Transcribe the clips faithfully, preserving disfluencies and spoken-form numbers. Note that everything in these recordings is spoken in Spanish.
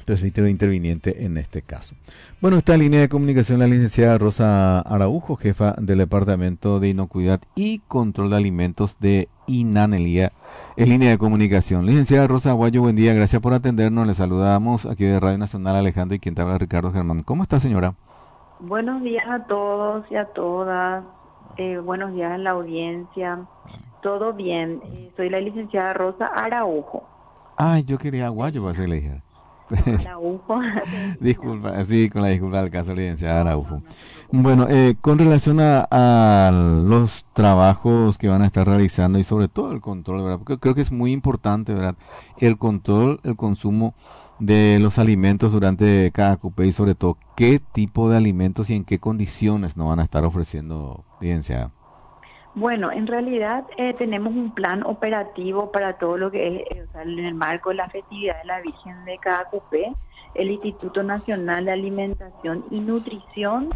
presbítero interviniente en este caso. Bueno, está en línea de comunicación la licenciada Rosa Araujo, jefa del Departamento de Inocuidad y Control de Alimentos de INANELIA, en línea de comunicación. Licenciada Rosa Aguayo, buen día, gracias por atendernos. Le saludamos aquí de Radio Nacional Alejandro y quien te habla Ricardo Germán. ¿Cómo está, señora? Buenos días a todos y a todas. Eh, buenos días a la audiencia. Todo bien. Eh, soy la licenciada Rosa Araujo. Ay, yo quería Aguayo para ser le dije. No, Araujo. Disculpa, sí, con la disculpa del caso, licenciada No, no, Araujo. no se preocupe. Bueno, eh, con relación a, a los trabajos que van a estar realizando y sobre todo el control, ¿verdad? Porque creo que es muy importante, ¿verdad? El control, el consumo de los alimentos durante cada cupe y sobre todo qué tipo de alimentos y en qué condiciones nos van a estar ofreciendo, licenciada. Bueno, en realidad eh, tenemos un plan operativo para todo lo que es, eh, o sea, en el marco de la festividad de la Virgen de Caacupé, el Instituto Nacional de Alimentación y Nutrición.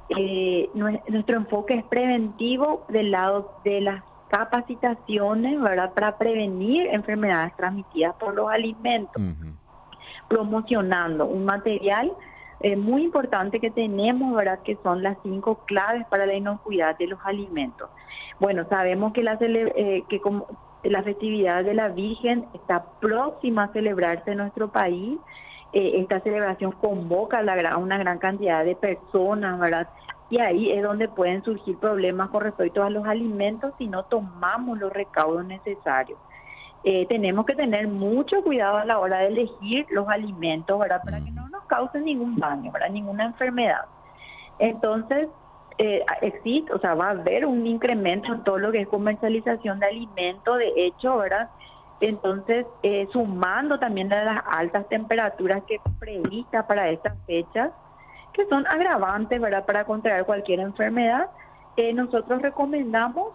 Eh, nue- nuestro enfoque es preventivo del lado de las capacitaciones, ¿verdad? Para prevenir enfermedades transmitidas por los alimentos, Ujú, promocionando un material eh, muy importante que tenemos, ¿verdad? Que son las cinco claves para la inocuidad de los alimentos. Bueno, sabemos que la, cele- eh, que como la festividad de la Virgen está próxima a celebrarse en nuestro país. Eh, esta celebración convoca a la gran- una gran cantidad de personas, ¿verdad? Y ahí es donde pueden surgir problemas con respecto a los alimentos si no tomamos los recaudos necesarios. Eh, tenemos que tener mucho cuidado a la hora de elegir los alimentos, ¿verdad? Para que ujú, no nos causen ningún daño, ¿verdad? Ninguna enfermedad. Entonces, eh, existe, o sea, va a haber un incremento en todo lo que es comercialización de alimentos, de hecho, ¿verdad? Entonces, eh, sumando también a las altas temperaturas que previstas para estas fechas, que son agravantes, ¿verdad? Para contraer cualquier enfermedad, eh, nosotros recomendamos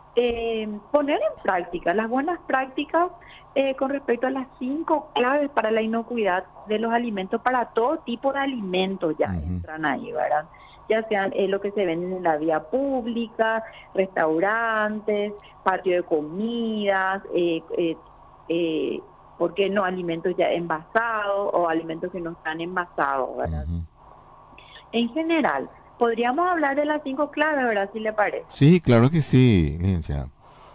eh, poner en práctica las buenas prácticas eh, con respecto a las cinco claves para la inocuidad de los alimentos, para todo tipo de alimentos ya ujú. entran ahí, ¿verdad? Ya sean eh, lo que se venden en la vía pública, restaurantes, patio de comidas, eh, eh, eh, ¿por qué no? Alimentos ya envasados o alimentos que no están envasados, ¿verdad? Ujú. En general, podríamos hablar de las cinco claves, ¿verdad? Si le parece. Sí, claro que sí, licenciada.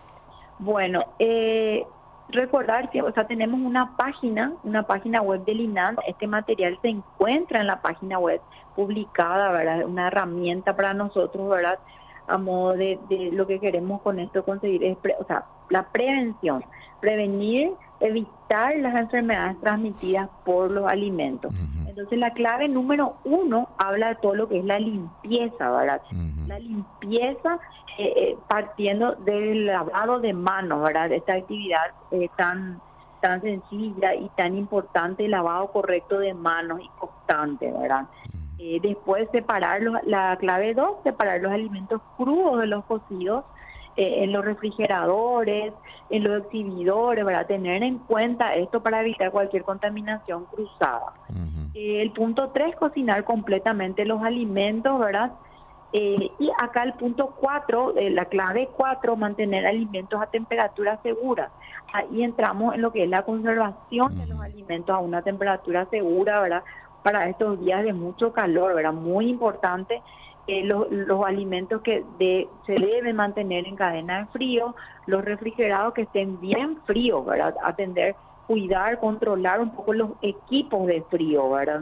Bueno, eh, recordar que, o sea, tenemos una página, una página web del INAN. Este material se encuentra en la página web publicada, ¿verdad? Una herramienta para nosotros, ¿verdad? A modo de, de lo que queremos con esto conseguir, es pre- o sea, la prevención, prevenir, evitar las enfermedades transmitidas por los alimentos. Ujú, Entonces, la clave número uno habla de todo lo que es la limpieza, ¿verdad? ujú, La limpieza eh, eh, partiendo del lavado de manos, ¿verdad? Esta actividad eh, tan tan sencilla y tan importante, el lavado correcto de manos y constante, ¿verdad? Eh, después separar los, la clave dos, separar los alimentos crudos de los cocidos eh, en los refrigeradores, en los exhibidores, ¿verdad? Tener en cuenta esto para evitar cualquier contaminación cruzada. ujú, Eh, el punto tres, cocinar completamente los alimentos, ¿verdad? Eh, y acá el punto cuatro, eh, la clave cuatro, mantener alimentos a temperatura segura. Ahí entramos en lo que es la conservación de los ujú. alimentos a una temperatura segura, ¿verdad? Para estos días de mucho calor, ¿verdad? Muy importante, eh, los, los alimentos que de, se deben mantener en cadena de frío, los refrigerados que estén bien fríos, ¿verdad? Atender, cuidar, controlar un poco los equipos de frío, ¿verdad?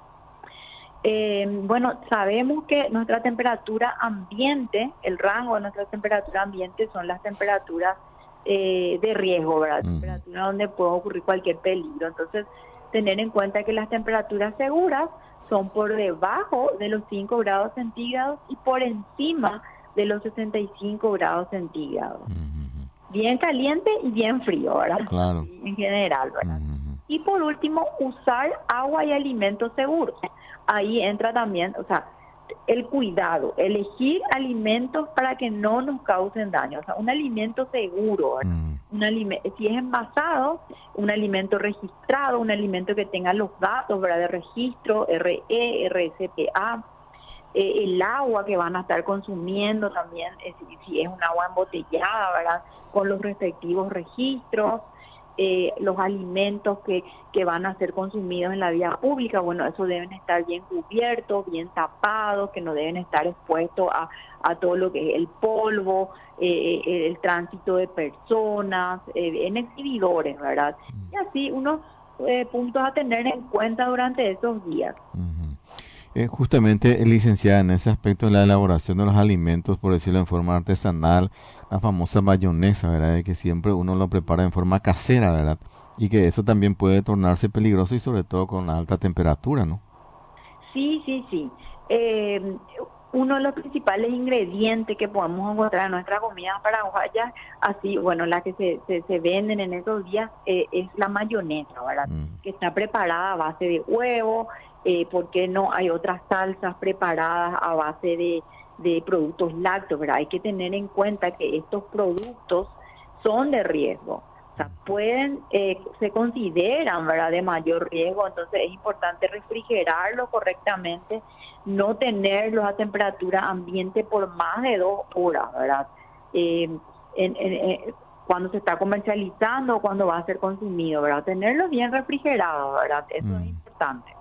Eh, bueno, sabemos que nuestra temperatura ambiente, el rango de nuestra temperatura ambiente son las temperaturas eh, de riesgo, ¿verdad? Ujú, Temperaturas donde puede ocurrir cualquier peligro. Entonces, tener en cuenta que las temperaturas seguras son por debajo de los cinco grados centígrados y por encima de los sesenta y cinco grados centígrados. ujú. Bien caliente y bien frío, ¿verdad? Claro. Así en general, ¿verdad? Ujú, Y por último, usar agua y alimentos seguros. Ahí entra también, o sea, el cuidado, elegir alimentos para que no nos causen daño. O sea, un alimento seguro, ¿verdad? ujú, Un alime- si es envasado, un alimento registrado, un alimento que tenga los datos, ¿verdad? De registro, R E, R S P A, eh, el agua que van a estar consumiendo también, eh, si, si es un agua embotellada, ¿verdad? Con los respectivos registros. eh, los alimentos que, que van a ser consumidos en la vía pública, bueno, eso deben estar bien cubiertos, bien tapados, que no deben estar expuestos a, a todo lo que es el polvo, eh, eh, el tránsito de personas, eh, en exhibidores, ¿verdad? Y así unos eh, puntos a tener en cuenta durante esos días. Ujú. Eh, justamente, eh, licenciada, en ese aspecto de la elaboración de los alimentos, por decirlo en forma artesanal, la famosa mayonesa, ¿verdad? De que siempre uno lo prepara en forma casera, ¿verdad? Y que eso también puede tornarse peligroso y sobre todo con la alta temperatura, ¿no? Sí, sí, sí. Eh, uno de los principales ingredientes que podemos encontrar en nuestra comida paraguaya, así, bueno, las que se, se, se venden en esos días, eh, es la mayonesa, ¿verdad? Mm, Que está preparada a base de huevo, eh, porque no hay otras salsas preparadas a base de, de productos lácteos, ¿verdad? Hay que tener en cuenta que estos productos son de riesgo. O sea, pueden, eh, se consideran, ¿verdad?, de mayor riesgo, entonces es importante refrigerarlo correctamente, no tenerlos a temperatura ambiente por más de dos horas, ¿verdad? Eh, en, en, en, cuando se está comercializando o cuando va a ser consumido, ¿verdad? Tenerlos bien refrigerados, ¿verdad? Eso es mm. importante.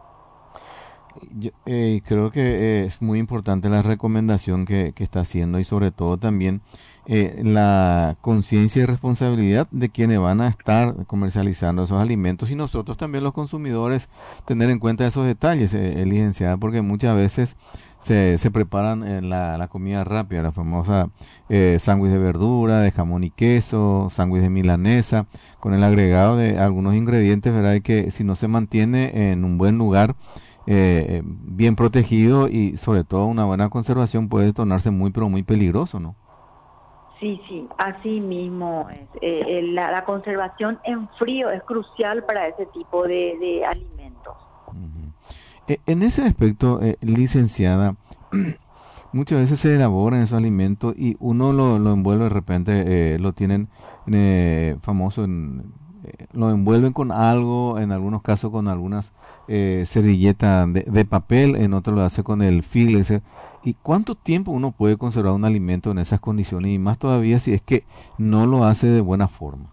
Yo, eh, creo que eh, es muy importante la recomendación que, que está haciendo y sobre todo también eh, la conciencia y responsabilidad de quienes van a estar comercializando esos alimentos y nosotros también los consumidores tener en cuenta esos detalles, eh, eh, licenciada, porque muchas veces se, se preparan en la, la comida rápida, la famosa eh, sándwich de verdura, de jamón y queso, sándwich de milanesa, con el agregado de algunos ingredientes, ¿verdad? Y que si no se mantiene en un buen lugar, eh, bien protegido y sobre todo una buena conservación puede tornarse muy pero muy peligroso, ¿no? Sí, sí, así mismo es. Eh, eh, la, la conservación en frío es crucial para ese tipo de, de alimentos. Ujú. E- En ese aspecto, eh, licenciada, muchas veces se elaboran esos alimentos y uno lo, lo envuelve de repente, eh, lo tienen eh, famoso, en, eh, lo envuelven con algo, en algunos casos con algunas eh, servilletas de, de papel, en otros lo hace con el film. ese. ¿Y cuánto tiempo uno puede conservar un alimento en esas condiciones? Y más todavía si es que no lo hace de buena forma.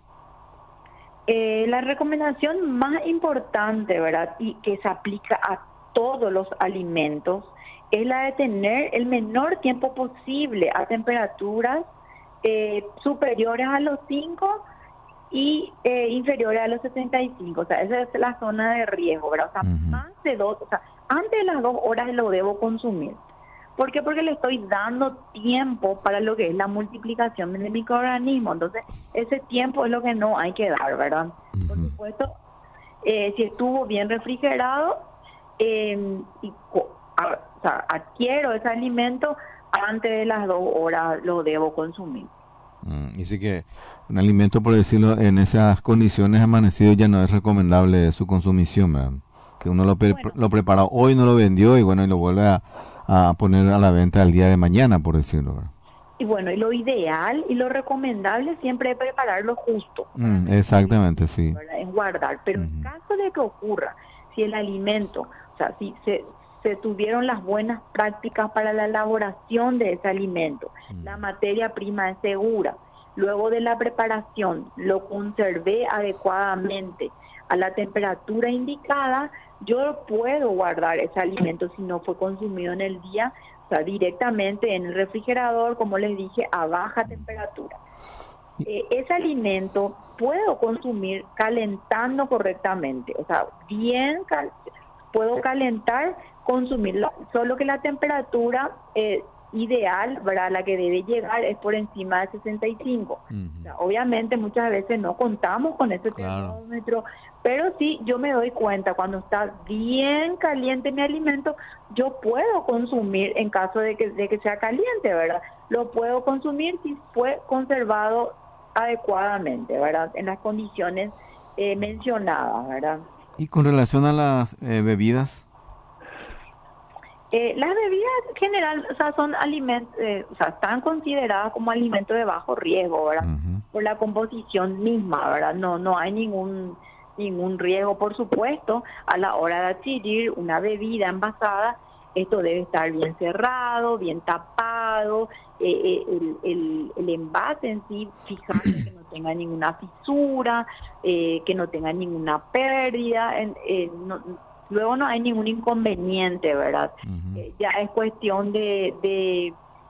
Eh, la recomendación más importante, ¿verdad? Y que se aplica a todos los alimentos es la de tener el menor tiempo posible a temperaturas eh, superiores a los cinco y eh, inferiores a los setenta y cinco. O sea, esa es la zona de riesgo, ¿verdad? O sea, Ujú. más de dos, o sea, antes de las dos horas lo debo consumir. ¿Por qué? Porque le estoy dando tiempo para lo que es la multiplicación del microorganismo. Entonces, ese tiempo es lo que no hay que dar, ¿verdad? Por Ujú. supuesto, eh, si estuvo bien refrigerado, eh, y co- a- o sea, adquiero ese alimento, antes de las dos horas lo debo consumir. Mm, dice que un alimento, por decirlo, en esas condiciones amanecido ya no es recomendable su consumición, ¿verdad? Que uno lo, pre- Bueno, lo prepara hoy, no lo vendió y bueno, y lo vuelve a, a poner a la venta el día de mañana, por decirlo, ¿verdad? y bueno, y lo ideal y lo recomendable siempre es prepararlo justo para Mm, no incurrir en exactamente, riesgo, sí. ¿verdad? Es guardar. Pero en Ujú. caso de que ocurra, si el alimento, o sea, si se, se tuvieron las buenas prácticas para la elaboración de ese alimento, la Ujú. materia prima es segura, luego de la preparación lo conservé adecuadamente a la temperatura indicada, yo puedo guardar ese alimento si no fue consumido en el día, o sea, directamente en el refrigerador, como les dije, a baja temperatura. Y- Eh, ese alimento puedo consumir calentando correctamente, o sea, bien, cal puedo calentar, consumirlo, solo que la temperatura eh, ideal, ¿verdad?, la que debe llegar es por encima de sesenta y cinco. O Ujú. sea, obviamente muchas veces no contamos con ese Claro. termómetro, pero sí yo me doy cuenta cuando está bien caliente mi alimento, yo puedo consumir en caso de que, de que sea caliente, ¿verdad? Lo puedo consumir si fue conservado adecuadamente, ¿verdad? En las condiciones eh, mencionadas, ¿verdad? Y con relación a las eh, bebidas. Eh, las bebidas en general, o sea, son alimentos, eh, o sea, están consideradas como alimentos de bajo riesgo, ¿verdad? Ujú. Por la composición misma, ¿verdad? No, no hay ningún ningún riesgo, por supuesto, a la hora de adquirir una bebida envasada. Esto debe estar bien cerrado, bien tapado, eh, el, el, el envase en sí, fijarse que no tenga ninguna fisura, eh, que no tenga ninguna pérdida, en, eh, no, luego no hay ningún inconveniente, ¿verdad? Uh-huh. Eh, ya es cuestión de, de,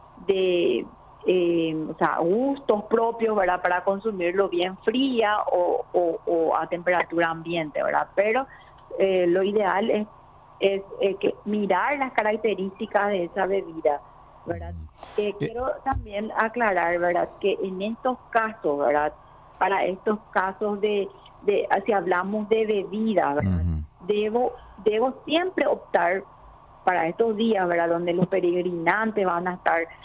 de eh, o sea, gustos propios, ¿verdad? Para consumirlo bien fría o, o, o a temperatura ambiente, ¿verdad? Pero eh, lo ideal es, es eh, que mirar las características de esa bebida, ¿verdad? Eh, Eh, quiero también aclarar, ¿verdad? Que en estos casos, ¿verdad? Para estos casos de, de si hablamos de bebida, ¿verdad? uh-huh. Debo, debo siempre optar para estos días, ¿verdad? Donde los peregrinantes van a estar eh,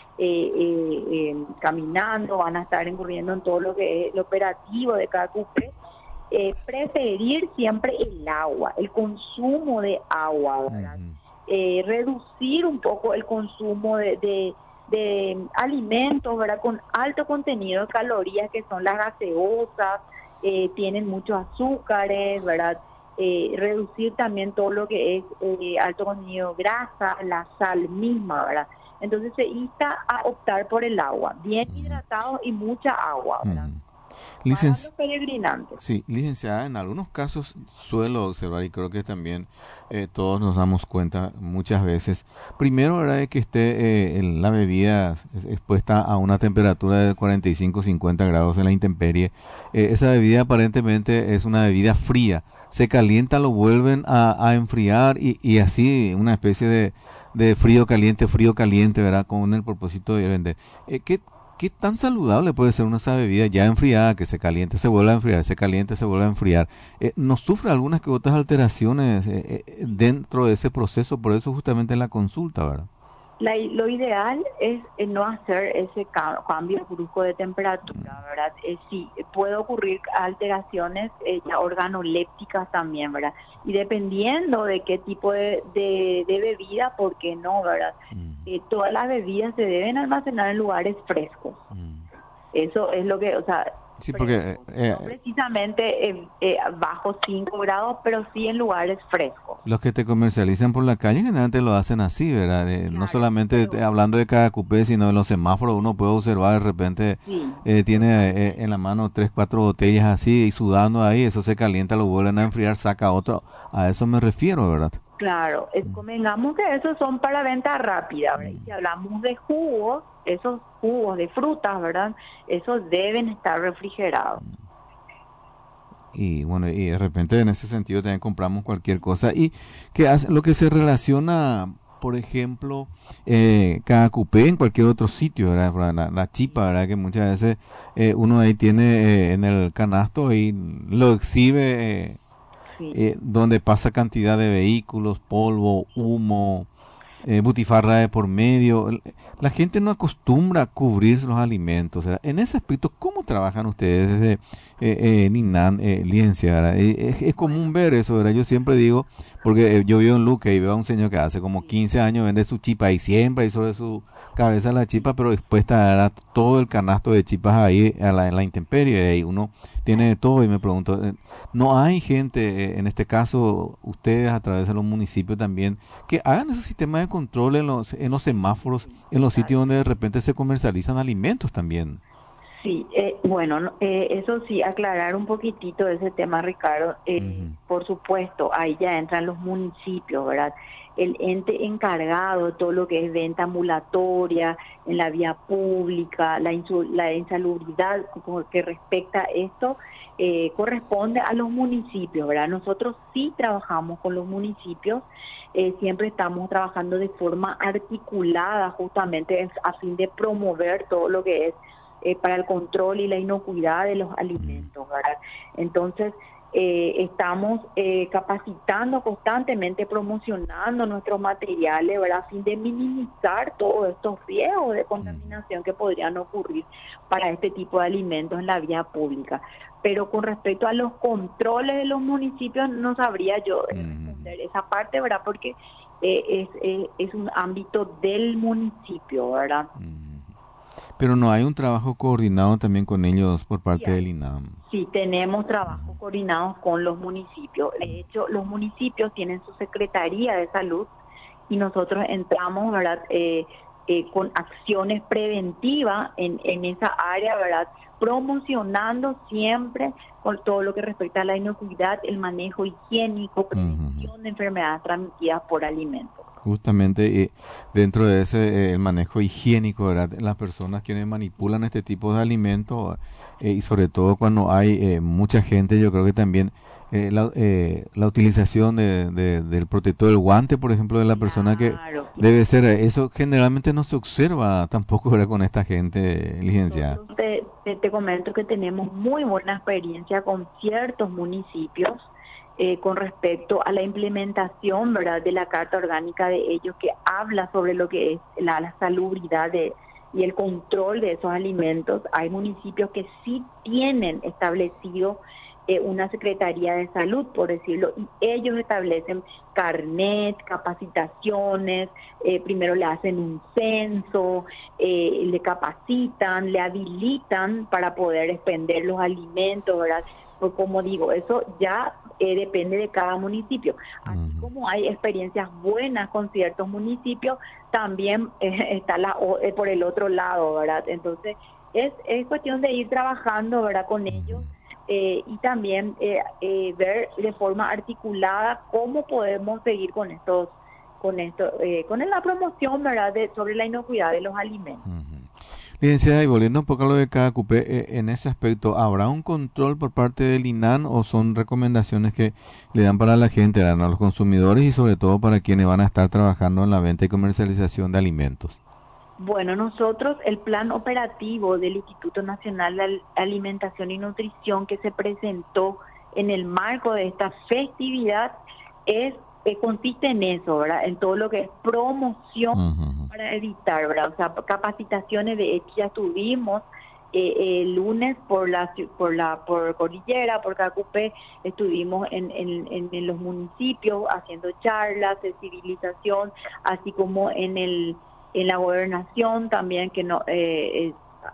eh, eh, caminando, van a estar incurriendo en todo lo que es el operativo de cada cupé, eh, preferir siempre el agua, el consumo de agua, ¿verdad? Uh-huh. Eh, reducir un poco el consumo de, de, de alimentos, ¿verdad? Con alto contenido de calorías, que son las gaseosas, eh, tienen muchos azúcares, ¿verdad? Eh, reducir también todo lo que es eh, alto contenido de grasa, la sal misma, ¿verdad? Entonces se insta a optar por el agua, bien Uh-huh. hidratado y mucha agua, ¿verdad? Uh-huh. Para Licenci- los peregrinantes. Sí, licenciada, en algunos casos suelo observar y creo que también eh, todos nos damos cuenta muchas veces. Primero, ¿verdad? De que esté eh, el- la bebida es- expuesta a una temperatura de cuarenta y cinco cincuenta grados en la intemperie. Eh, esa bebida aparentemente es una bebida fría. Se calienta, lo vuelven a, a enfriar y, y así una especie de, de frío caliente, frío caliente, ¿verdad? Con el propósito de vender. Eh, ¿qué, ¿Qué tan saludable puede ser una esa bebida ya enfriada, que se caliente, se vuelve a enfriar, se caliente, se vuelve a enfriar? Eh, ¿nos sufre algunas que otras alteraciones eh, eh, dentro de ese proceso? Por eso justamente en la consulta, ¿verdad? La, lo ideal es eh, no hacer ese ca- cambio brusco de temperatura, ¿verdad? Eh, sí, puede ocurrir alteraciones eh, ya organolépticas también, ¿verdad? Y dependiendo de qué tipo de, de, de bebida, ¿por qué no, verdad? Mm, Eh, todas las bebidas se deben almacenar en lugares frescos. mm. Eso es lo que, o sea, Sí, porque eh, frescos. No eh, precisamente eh, eh, bajo cinco grados, pero sí en lugares frescos. los que te comercializan por la calle generalmente lo hacen así, ¿verdad? Eh, no Claro, solamente pero te- hablando de cada cupé, sino en los semáforos uno puede observar de repente sí. eh, tiene eh, en la mano tres, cuatro botellas así y sudando ahí, eso se calienta, lo vuelven a enfriar, saca otro. A eso me refiero, ¿verdad? Claro, es, Mm, convengamos que esos son para venta rápida, ¿verdad? Y mm. si hablamos de jugos, esos jugos de frutas, ¿verdad? Esos deben estar refrigerados. Y bueno, y de repente en ese sentido también compramos cualquier cosa. Y que hace, lo que se relaciona, por ejemplo, eh, cada cupé en cualquier otro sitio, ¿verdad? Por La, la chipa, ¿verdad? Que muchas veces eh, uno ahí tiene eh, en el canasto y lo exhibe eh, Sí, eh, donde pasa cantidad de vehículos, polvo, humo, eh, butifarra de por medio. El- La gente no acostumbra a cubrirse los alimentos. ¿Verdad? En ese aspecto, ¿cómo trabajan ustedes desde eh, eh, Ninan, eh, licenciada? Eh, es, es común bueno, ver eso, ¿verdad? Yo siempre digo, porque eh, yo vivo en Luque y veo a un señor que hace como sí, quince años vende su chipa y siempre hay sobre su cabeza la chipa, pero dispuesta a todo el canasto de chipas ahí a la, en la intemperie y uno tiene de todo y me pregunto, eh, ¿no hay gente, eh, en este caso ustedes a través de los municipios también, que hagan ese sistema de control en los, en los semáforos, sí, en los claro. sitios donde de repente se comercializan alimentos también? Sí, eh, bueno, no, eh, eso sí, aclarar un poquitito ese tema, Ricardo. Eh, Ujú, por supuesto, ahí ya entran los municipios, ¿verdad? El ente encargado de todo lo que es venta ambulatoria, en la vía pública, la, insu- la insalubridad como que respecta a esto, eh, corresponde a los municipios, ¿verdad? Nosotros sí trabajamos con los municipios, eh, siempre estamos trabajando de forma articulada justamente en- a fin de promover todo lo que es eh, para el control y la inocuidad de los mm, alimentos, ¿verdad? Entonces, eh, estamos eh, capacitando constantemente, promocionando nuestros materiales, ¿verdad? A fin de minimizar todos estos riesgos de ujú, contaminación que podrían ocurrir para este tipo de alimentos en la vía pública. Pero con respecto a los controles de los municipios, no sabría yo eh, ujú, responder esa parte, ¿verdad? Porque eh, es, eh, es un ámbito del municipio, ¿verdad? ujú. Pero no hay un trabajo coordinado también con ellos por Sí parte del hay. INAM. Sí, tenemos Ujú, trabajos coordinados con los municipios. De hecho, los municipios tienen su Secretaría de Salud y nosotros entramos, ¿verdad? Eh, eh, con acciones preventivas en, en esa área, ¿verdad? Promocionando siempre con todo lo que respecta a la inocuidad, el manejo higiénico, prevención uh-huh. de enfermedades transmitidas por alimentos. Justamente eh, dentro de ese eh, el manejo higiénico, ¿verdad? Las personas quienes manipulan este tipo de alimentos eh, y sobre todo cuando hay eh, mucha gente, yo creo que también eh, la, eh, la utilización de, de, del protector del guante, por ejemplo, de la claro, persona que claro. debe ser, eso generalmente no se observa tampoco, ¿verdad? Con esta gente, licenciada. Te, te, te comento que tenemos muy buena experiencia con ciertos municipios Eh, con respecto a la implementación, ¿verdad?, de la Carta Orgánica de ellos, que habla sobre lo que es la, la salubridad de, y el control de esos alimentos. Hay municipios que sí tienen establecido eh, una Secretaría de Salud, por decirlo, y ellos establecen carnet, capacitaciones, eh, primero le hacen un censo, eh, le capacitan, le habilitan para poder expender los alimentos, ¿verdad? Pues como digo, eso ya eh, depende de cada municipio. Así uh-huh. como hay experiencias buenas con ciertos municipios, también eh, está la, eh, por el otro lado, ¿verdad? Entonces, es, es cuestión de ir trabajando, ¿verdad?, con uh-huh. ellos eh, y también eh, eh, ver de forma articulada cómo podemos seguir con estos, con esto, eh, con la promoción, ¿verdad?, de, sobre la inocuidad de los alimentos. Uh-huh. Licenciada, y volviendo un poco a lo de cada cupé, eh, en ese aspecto, ¿habrá un control por parte del INAN o son recomendaciones que le dan para la gente, a los consumidores y sobre todo para quienes van a estar trabajando en la venta y comercialización de alimentos? Bueno, nosotros, el plan operativo del Instituto Nacional de Alimentación y Nutrición que se presentó en el marco de esta festividad es Eh, consiste en eso, ¿verdad? En todo lo que es promoción uh-huh. para evitar, ¿verdad? O sea, capacitaciones, de hecho ya tuvimos eh, el lunes por la por la por Cordillera, por Cacupé, estuvimos en, en, en los municipios haciendo charlas, sensibilización, así como en el en la gobernación también, que no eh,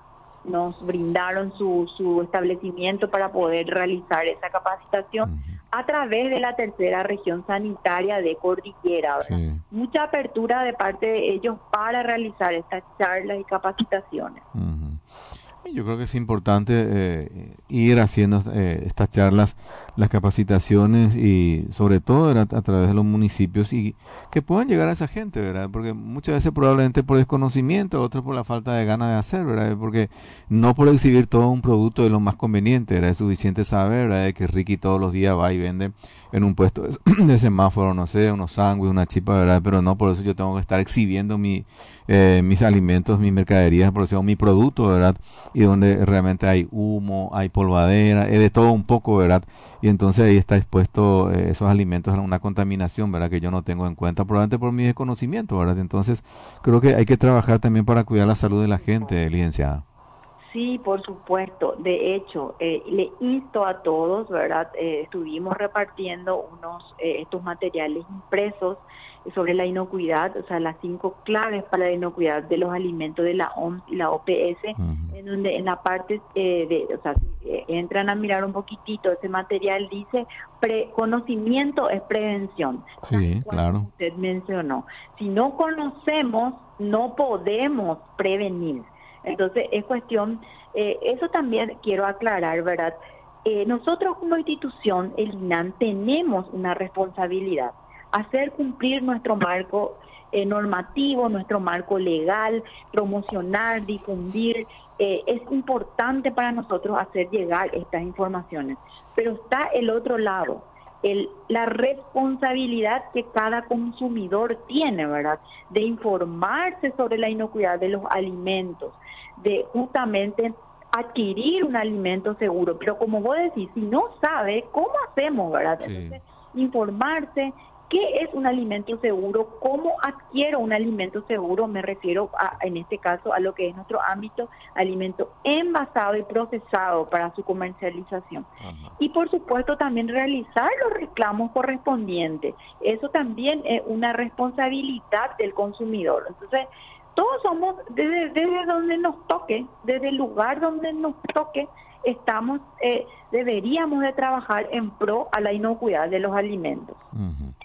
nos brindaron su, su establecimiento para poder realizar esa capacitación uh-huh. a través de la tercera región sanitaria de Cordillera. Sí. Mucha apertura de parte de ellos para realizar estas charlas y capacitaciones. Uh-huh. Yo creo que es importante eh, ir haciendo eh, estas charlas, las capacitaciones y sobre todo a, a través de los municipios y que puedan llegar a esa gente, ¿verdad? Porque muchas veces probablemente por desconocimiento, otros por la falta de ganas de hacer, ¿verdad? Porque no por exhibir todo un producto de lo más conveniente, ¿verdad? Es suficiente saber, ¿verdad? Que Ricky todos los días va y vende en un puesto de, de semáforo, no sé, unos sándwiches, una chipa, ¿verdad? Pero no por eso yo tengo que estar exhibiendo mi, eh, mis alimentos, mis mercaderías, por eso mi producto, ¿verdad? Y donde realmente hay humo, hay polvadera, es de todo un poco, ¿verdad? Y entonces ahí está expuesto eh, esos alimentos a una contaminación, ¿verdad? Que yo no tengo en cuenta, probablemente por mi desconocimiento, ¿verdad? Entonces creo que hay que trabajar también para cuidar la salud de la gente, licenciada. Sí, por supuesto. De hecho, eh, le insto a todos, ¿verdad? Eh, estuvimos repartiendo unos eh, estos materiales impresos sobre la inocuidad, o sea, las cinco claves para la inocuidad de los alimentos de la O M S y la O P S, uh-huh. en donde en la parte eh, de, o sea, si eh, entran a mirar un poquitito, ese material dice pre conocimiento es prevención. Sí, claro. Usted mencionó. Si no conocemos, no podemos prevenir. Entonces, es cuestión, eh, eso también quiero aclarar, ¿verdad? Eh, nosotros como institución, el INAN, tenemos una responsabilidad, hacer cumplir nuestro marco eh, normativo, nuestro marco legal, promocionar, difundir. Eh, es importante para nosotros hacer llegar estas informaciones. Pero está el otro lado, el, la responsabilidad que cada consumidor tiene, ¿verdad? De informarse sobre la inocuidad de los alimentos, de justamente adquirir un alimento seguro. Pero como vos decís, si no sabe, ¿cómo hacemos, verdad? Sí. Entonces, informarse qué es un alimento seguro, cómo adquiero un alimento seguro, me refiero a, en este caso a lo que es nuestro ámbito, alimento envasado y procesado para su comercialización. Ajá. Y por supuesto también realizar los reclamos correspondientes. Eso también es una responsabilidad del consumidor. Entonces, todos somos, desde, desde donde nos toque, desde el lugar donde nos toque, estamos, eh, deberíamos de trabajar en pro a la inocuidad de los alimentos. Uh-huh.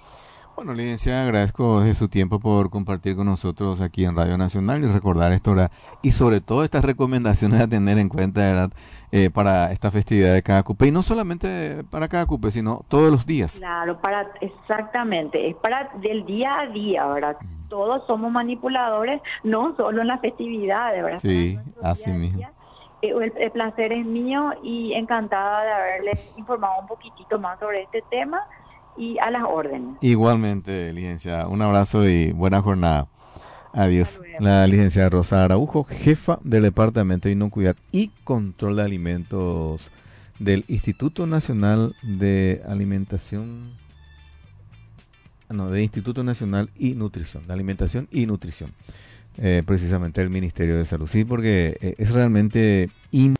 Bueno, licenciada, agradezco de su tiempo por compartir con nosotros aquí en Radio Nacional y recordar esto, ¿verdad? Y sobre todo estas recomendaciones a tener en cuenta, ¿verdad? Eh, para esta festividad de cada cupe. Y no solamente para cada cupe, sino todos los días. Claro, para exactamente, es para del día a día, ¿verdad? Todos somos manipuladores, no solo en las festividades, ¿verdad? Sí, así mismo. Eh, El, el placer es mío y encantada de haberles informado un poquitito más sobre este tema y a las órdenes. Igualmente, licenciada, un abrazo y buena jornada. Hasta Adiós. luego. La licenciada Rosa Araujo, jefa del Departamento de Inocuidad y Control de Alimentos del Instituto Nacional de Alimentación, no, del Instituto Nacional y Nutrición, de Alimentación y Nutrición, eh, precisamente el Ministerio de Salud. Sí, porque eh, es realmente